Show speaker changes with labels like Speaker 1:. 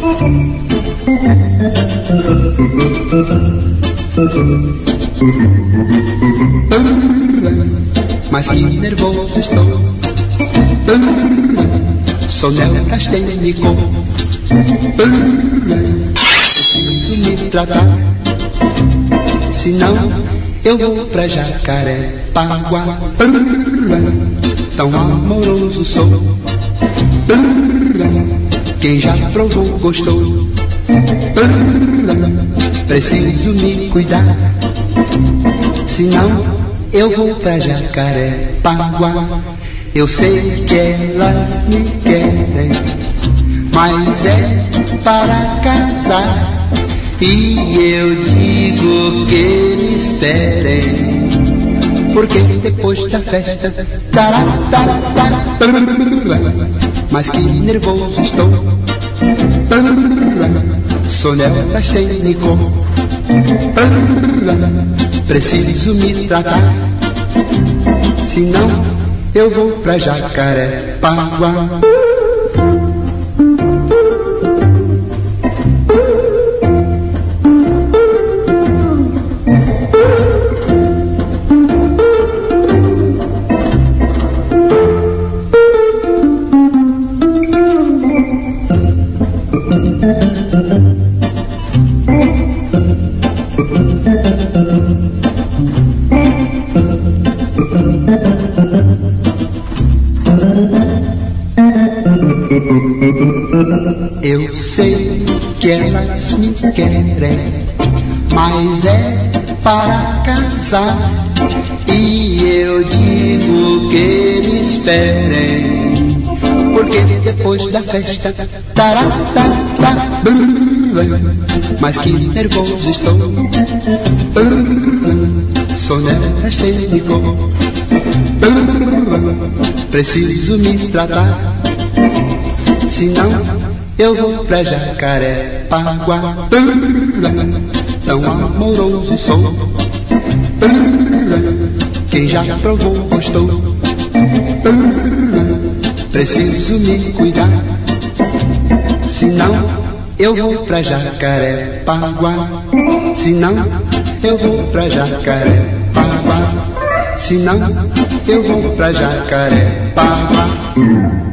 Speaker 1: Mas que nervoso estou. Sou neurastênico. Preciso me tratar, senão eu vou pra Jacarepaguá. Tão amoroso sou. Quem já provou gostou. Preciso me cuidar, senão eu vou pra Jacarepaguá. Eu sei que elas me querem, mas é para casar. E eu digo que me esperem, porque depois da festa mas que nervoso estou. Sou neurastênico. Preciso me tratar, senão eu vou pra Jacarepaguá. Eu sei que elas me querem, mas é para casar. E eu digo que me esperem, porque depois da festa mas que nervoso estou. Sou neurastênico. Preciso me tratar, senão eu vou pra Jacarepaguá. Tão amoroso sou. Quem já provou gostou. Preciso me cuidar, senão eu vou pra Jacarepaguá. Senão eu vou pra Jacarepaguá. Senão eu vou pra Jacarepaguá.